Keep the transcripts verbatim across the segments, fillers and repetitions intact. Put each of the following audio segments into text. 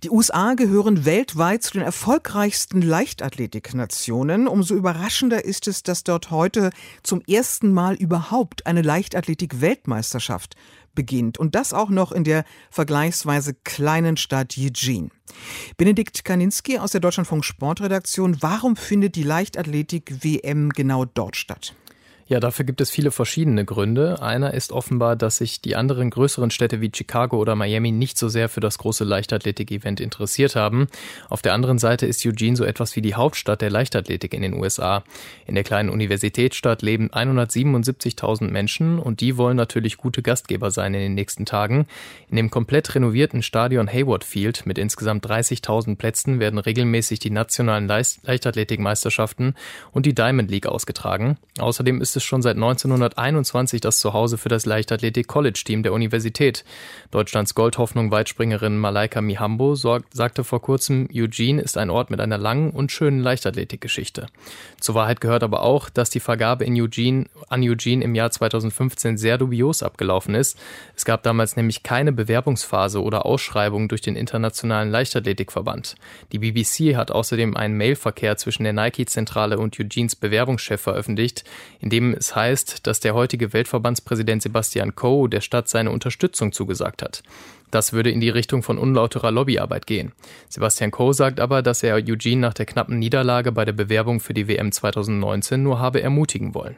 Die U S A gehören weltweit zu den erfolgreichsten Leichtathletiknationen. Umso überraschender ist es, dass dort heute zum ersten Mal überhaupt eine Leichtathletik-Weltmeisterschaft beginnt. Und das auch noch in der vergleichsweise kleinen Stadt Eugene. Benedikt Kaninski aus der Deutschlandfunk Sportredaktion. Warum findet die Leichtathletik-W M genau dort statt? Ja, dafür gibt es viele verschiedene Gründe. Einer ist offenbar, dass sich die anderen größeren Städte wie Chicago oder Miami nicht so sehr für das große Leichtathletik-Event interessiert haben. Auf der anderen Seite ist Eugene so etwas wie die Hauptstadt der Leichtathletik in den U S A. In der kleinen Universitätsstadt leben hundertsiebenundsiebzigtausend Menschen und die wollen natürlich gute Gastgeber sein in den nächsten Tagen. In dem komplett renovierten Stadion Hayward Field mit insgesamt dreißigtausend Plätzen werden regelmäßig die nationalen Leichtathletikmeisterschaften und die Diamond League ausgetragen. Außerdem ist es schon seit neunzehnhunderteinundzwanzig das Zuhause für das Leichtathletik-College-Team der Universität. Deutschlands Goldhoffnung Weitspringerin Malaika Mihambo sorgt, sagte vor kurzem, Eugene ist ein Ort mit einer langen und schönen Leichtathletikgeschichte. Zur Wahrheit gehört aber auch, dass die Vergabe in Eugene, an Eugene im Jahr zweitausendfünfzehn sehr dubios abgelaufen ist. Es gab damals nämlich keine Bewerbungsphase oder Ausschreibung durch den Internationalen Leichtathletikverband. Die B B C hat außerdem einen Mailverkehr zwischen der Nike-Zentrale und Eugenes Bewerbungschef veröffentlicht, in dem es heißt, dass der heutige Weltverbandspräsident Sebastian Coe der Stadt seine Unterstützung zugesagt hat. Das würde in die Richtung von unlauterer Lobbyarbeit gehen. Sebastian Coe sagt aber, dass er Eugene nach der knappen Niederlage bei der Bewerbung für die W M zweitausendneunzehn nur habe ermutigen wollen.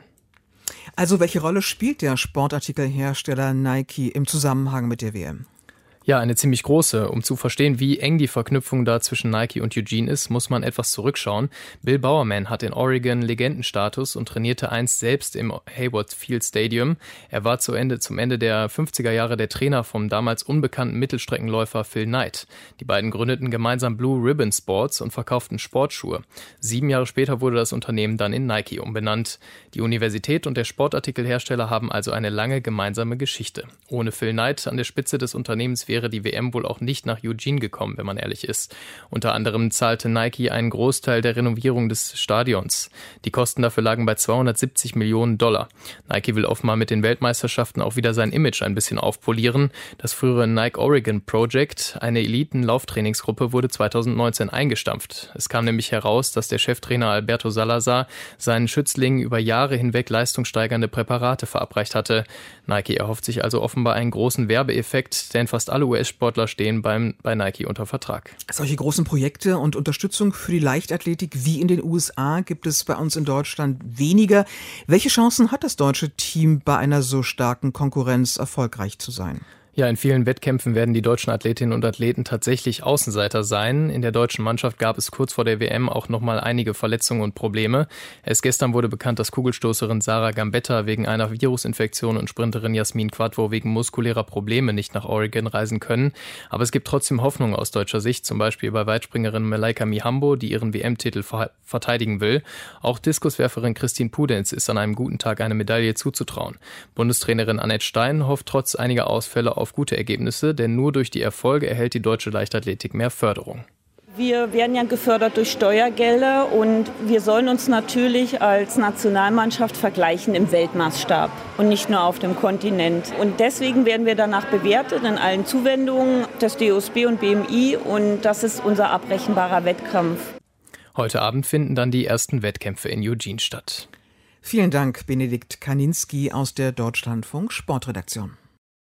Also welche Rolle spielt der Sportartikelhersteller Nike im Zusammenhang mit der W M? Ja, eine ziemlich große. Um zu verstehen, wie eng die Verknüpfung da zwischen Nike und Eugene ist, muss man etwas zurückschauen. Bill Bowerman hat in Oregon Legendenstatus und trainierte einst selbst im Hayward Field Stadium. Er war zu Ende, zum Ende der fünfziger Jahre der Trainer vom damals unbekannten Mittelstreckenläufer Phil Knight. Die beiden gründeten gemeinsam Blue Ribbon Sports und verkauften Sportschuhe. Sieben Jahre später wurde das Unternehmen dann in Nike umbenannt. Die Universität und der Sportartikelhersteller haben also eine lange gemeinsame Geschichte. Ohne Phil Knight an der Spitze des Unternehmens wäre die W M wohl auch nicht nach Eugene gekommen, wenn man ehrlich ist. Unter anderem zahlte Nike einen Großteil der Renovierung des Stadions. Die Kosten dafür lagen bei zweihundertsiebzig Millionen Dollar. Nike will offenbar mit den Weltmeisterschaften auch wieder sein Image ein bisschen aufpolieren. Das frühere Nike Oregon Project, eine Eliten-Lauftrainingsgruppe, wurde zweitausendneunzehn eingestampft. Es kam nämlich heraus, dass der Cheftrainer Alberto Salazar seinen Schützlingen über Jahre hinweg leistungssteigernde Präparate verabreicht hatte. Nike erhofft sich also offenbar einen großen Werbeeffekt, denn fast alle U S-Sportler stehen beim, bei Nike unter Vertrag. Solche großen Projekte und Unterstützung für die Leichtathletik wie in den U S A gibt es bei uns in Deutschland weniger. Welche Chancen hat das deutsche Team, bei einer so starken Konkurrenz erfolgreich zu sein? Ja, in vielen Wettkämpfen werden die deutschen Athletinnen und Athleten tatsächlich Außenseiter sein. In der deutschen Mannschaft gab es kurz vor der W M auch nochmal einige Verletzungen und Probleme. Erst gestern wurde bekannt, dass Kugelstoßerin Sarah Gambetta wegen einer Virusinfektion und Sprinterin Jasmin Quadvo wegen muskulärer Probleme nicht nach Oregon reisen können. Aber es gibt trotzdem Hoffnung aus deutscher Sicht, zum Beispiel bei Weitspringerin Malaika Mihambo, die ihren W M-Titel ver- verteidigen will. Auch Diskuswerferin Christine Pudenz ist an einem guten Tag eine Medaille zuzutrauen. Bundestrainerin Annette Stein hofft trotz einiger Ausfälle auf auf gute Ergebnisse, denn nur durch die Erfolge erhält die deutsche Leichtathletik mehr Förderung. Wir werden ja gefördert durch Steuergelder und wir sollen uns natürlich als Nationalmannschaft vergleichen im Weltmaßstab und nicht nur auf dem Kontinent. Und deswegen werden wir danach bewertet in allen Zuwendungen des D O S B und B M I und das ist unser abrechenbarer Wettkampf. Heute Abend finden dann die ersten Wettkämpfe in Eugene statt. Vielen Dank, Benedikt Kaninski aus der Deutschlandfunk Sportredaktion.